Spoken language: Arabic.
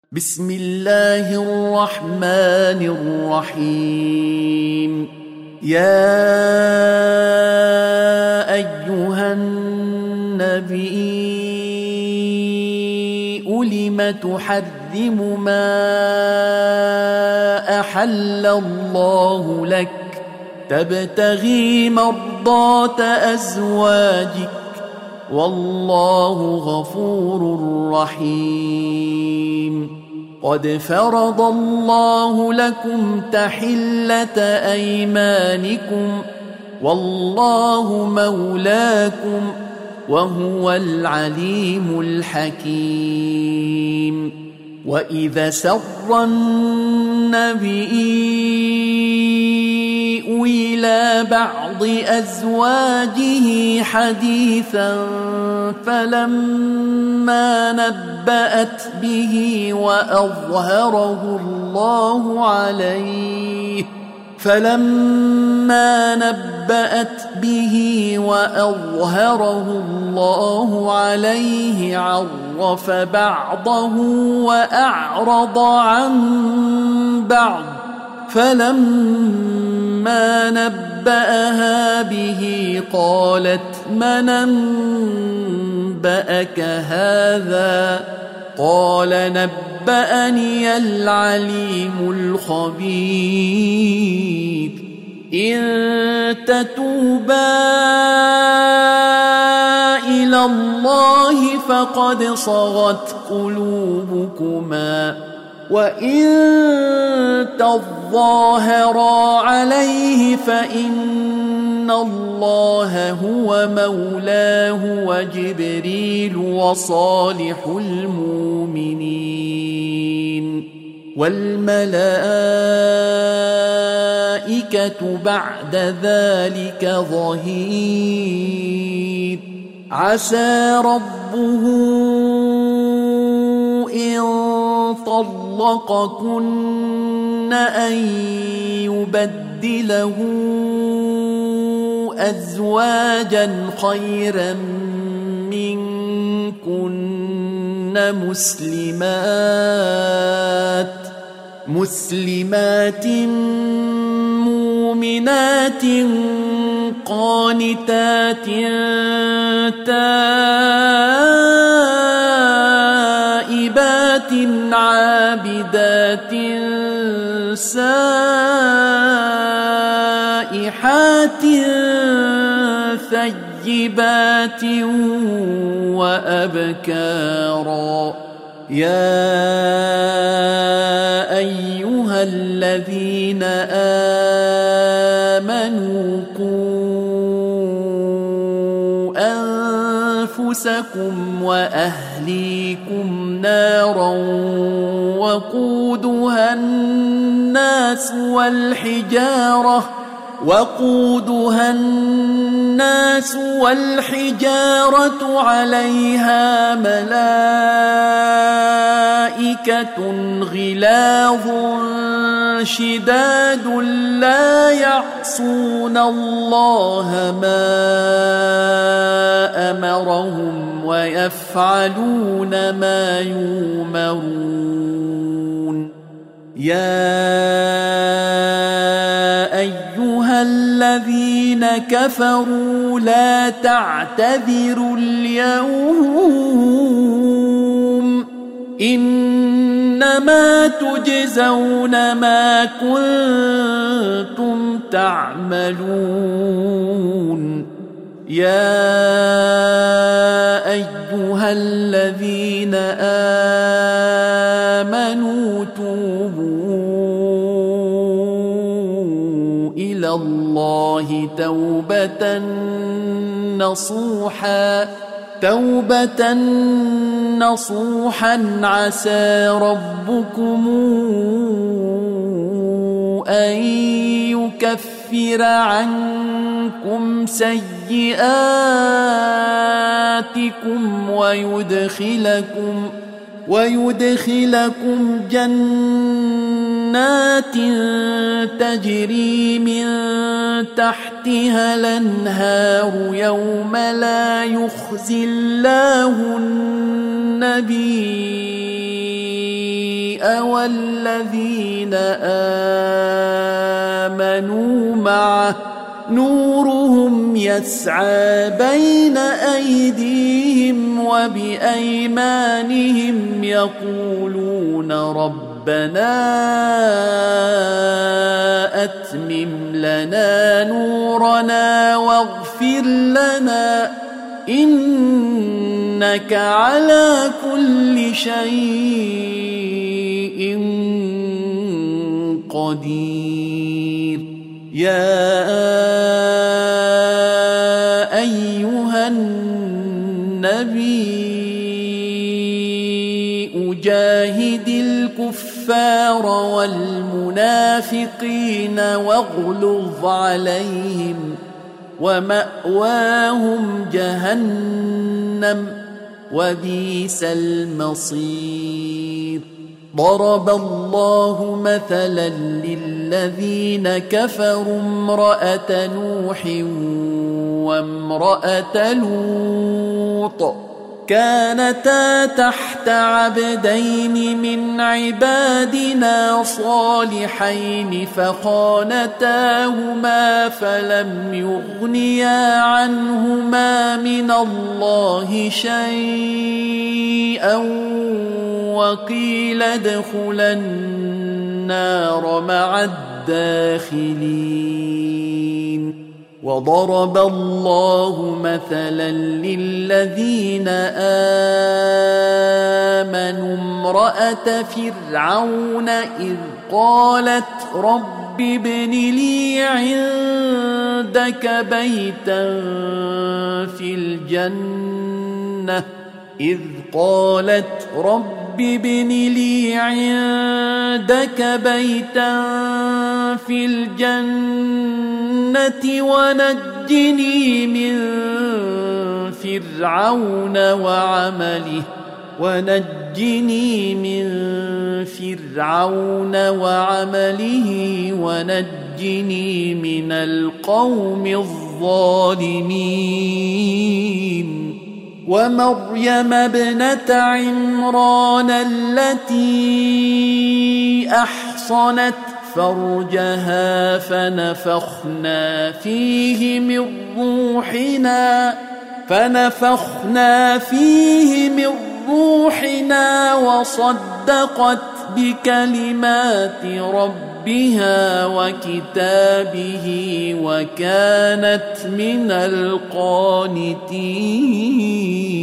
بسم الله الرحمن الرحيم. يا أيها النبي لم تحرم ما أحل الله لك تبتغي مرضات أزواجك والله غفور رحيم. قد فرض الله لكم تحلة أيمانكم والله مولاكم وهو العليم الحكيم. وإذا سر النبي إلى بعض أزواجه حديثا فلما نبأت به وأظهره الله عليه عرف بعضه وأعرض عن بعض. فلما نبأها به قالت من أنبأك هذا؟ قال نبأني العليم الخبير. إن تتوبا إلى الله فقد صغت قلوبكما وإن تظاهرا عليه فإن الله هو مولاه وجبريل وصالح المؤمنين والملائكة بعد ذلك ظهير. عسى ربه إن طلقكن أن يبدله أزواجا خيرا منكن مسلمات مؤمنات قانتات تائبات عابدات سائحات ثيبات وأبكارا. يا أيها الذين آمنوا قوا أنفسكم وأهليكم نارا وقودها الناس والحجارة عليها ملائكة غلاظ شداد لا يعصون الله ما أمرهم ويفعلون ما يؤمرون. يا أيها الذين كفروا لا تعتذروا اليوم إنما تجزون ما كنتم تعملون. يا أيها الذين آمنوا توبوا إلى الله توبة نصوحا عسى ربكم أن يكفر عنكم سيئاتكم ويدخلكم جنات تجري من تحتها الأنهار يوم لا يخزي الله النبي والذين آمنوا معه نورهم يسعى بين أيديهم وبأيمانهم يقولون ربنا أتمم لنا نورنا واغفر لنا إنك على كل شيء قدير. يا أيها النبي جاهد الكفار والمنافقين واغلظ عليهم ومأواهم جهنم وبئس المصير. ضرب الله مثلا للذين كفروا امرأة نوح وامرأة لوط كانتا تحت عبدين من عبادنا صالحين فخانتاهما فلم يغنيا عنهما من الله شيئا وقيل ادخلا النار مع الداخلين. وضرب الله مثلا للذين آمنوا امرأة فرعون إذ قالت رب ابن لي عندك بيتا في الجنة عندك بيتا في الجنة ونجني من فرعون وعمله ونجني من القوم الظالمين. ومريم ابنة عمران التي أحصنت فرجها فنفخنا فيه من روحنا وصدقت بكلمات ربها وكتابه وكانت من القانتين.